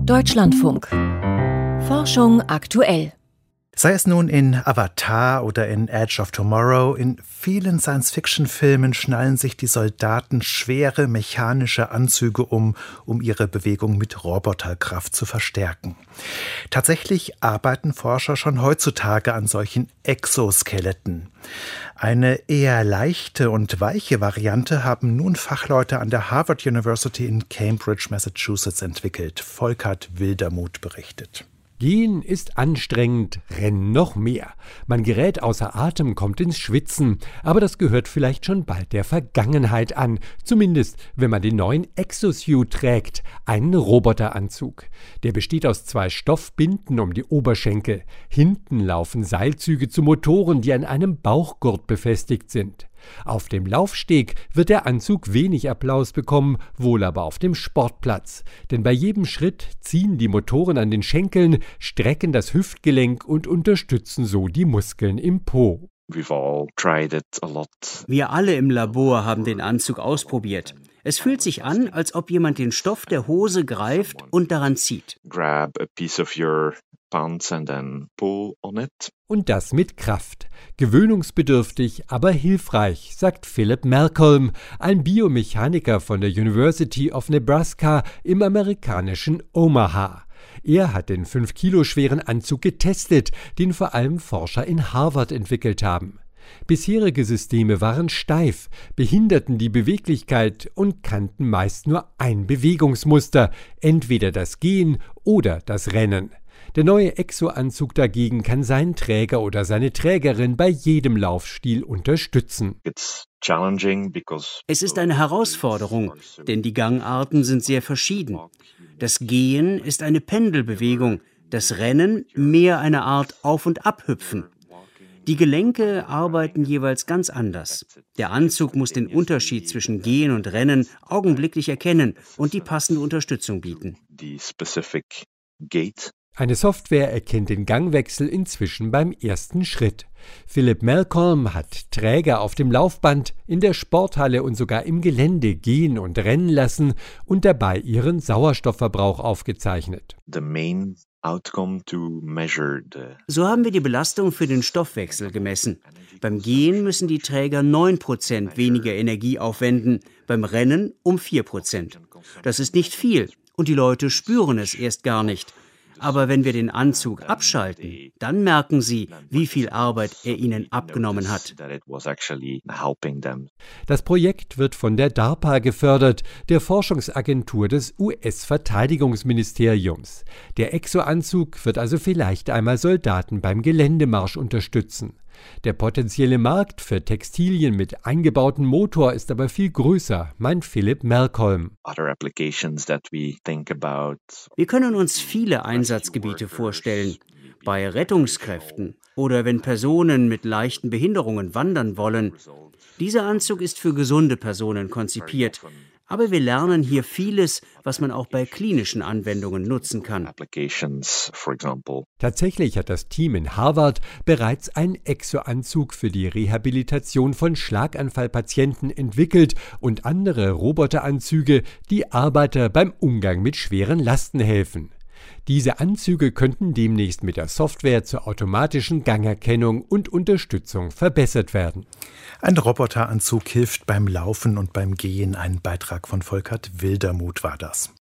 Deutschlandfunk. Forschung aktuell. Sei es nun in Avatar oder in Edge of Tomorrow, in vielen Science-Fiction-Filmen schnallen sich die Soldaten schwere mechanische Anzüge um ihre Bewegung mit Roboterkraft zu verstärken. Tatsächlich arbeiten Forscher schon heutzutage an solchen Exoskeletten. Eine eher leichte und weiche Variante haben nun Fachleute an der Harvard University in Cambridge, Massachusetts entwickelt. Volkert Wildermuth berichtet. Gehen ist anstrengend, Rennen noch mehr. Man gerät außer Atem, kommt ins Schwitzen. Aber das gehört vielleicht schon bald der Vergangenheit an. Zumindest, wenn man den neuen Exosuit trägt, einen Roboteranzug. Der besteht aus 2 Stoffbinden um die Oberschenkel. Hinten laufen Seilzüge zu Motoren, die an einem Bauchgurt befestigt sind. Auf dem Laufsteg wird der Anzug wenig Applaus bekommen, wohl aber auf dem Sportplatz. Denn bei jedem Schritt ziehen die Motoren an den Schenkeln, strecken das Hüftgelenk und unterstützen so die Muskeln im Po. Wir alle im Labor haben den Anzug ausprobiert. Es fühlt sich an, als ob jemand den Stoff der Hose greift und daran zieht. Und das mit Kraft. Gewöhnungsbedürftig, aber hilfreich, sagt Philip Malcolm, ein Biomechaniker von der University of Nebraska im amerikanischen Omaha. Er hat den 5 Kilo schweren Anzug getestet, den vor allem Forscher in Harvard entwickelt haben. Bisherige Systeme waren steif, behinderten die Beweglichkeit und kannten meist nur ein Bewegungsmuster, entweder das Gehen oder das Rennen. Der neue Exo-Anzug dagegen kann seinen Träger oder seine Trägerin bei jedem Laufstil unterstützen. Es ist eine Herausforderung, denn die Gangarten sind sehr verschieden. Das Gehen ist eine Pendelbewegung, das Rennen mehr eine Art Auf- und Abhüpfen. Die Gelenke arbeiten jeweils ganz anders. Der Anzug muss den Unterschied zwischen Gehen und Rennen augenblicklich erkennen und die passende Unterstützung bieten. Eine Software erkennt den Gangwechsel inzwischen beim ersten Schritt. Philip Malcolm hat Träger auf dem Laufband, in der Sporthalle und sogar im Gelände gehen und rennen lassen und dabei ihren Sauerstoffverbrauch aufgezeichnet. So haben wir die Belastung für den Stoffwechsel gemessen. Beim Gehen müssen die Träger 9% weniger Energie aufwenden, beim Rennen um 4%. Das ist nicht viel und die Leute spüren es erst gar nicht. Aber wenn wir den Anzug abschalten, dann merken sie, wie viel Arbeit er ihnen abgenommen hat. Das Projekt wird von der DARPA gefördert, der Forschungsagentur des US-Verteidigungsministeriums. Der Exo-Anzug wird also vielleicht einmal Soldaten beim Geländemarsch unterstützen. Der potenzielle Markt für Textilien mit eingebautem Motor ist aber viel größer, meint Philip Malcolm. Wir können uns viele Einsatzgebiete vorstellen. Bei Rettungskräften oder wenn Personen mit leichten Behinderungen wandern wollen. Dieser Anzug ist für gesunde Personen konzipiert. Aber wir lernen hier vieles, was man auch bei klinischen Anwendungen nutzen kann. Tatsächlich hat das Team in Harvard bereits einen Exo-Anzug für die Rehabilitation von Schlaganfallpatienten entwickelt und andere Roboteranzüge, die Arbeiter beim Umgang mit schweren Lasten helfen. Diese Anzüge könnten demnächst mit der Software zur automatischen Gangerkennung und Unterstützung verbessert werden. Ein Roboteranzug hilft beim Laufen und beim Gehen. Ein Beitrag von Volkert Wildermuth war das.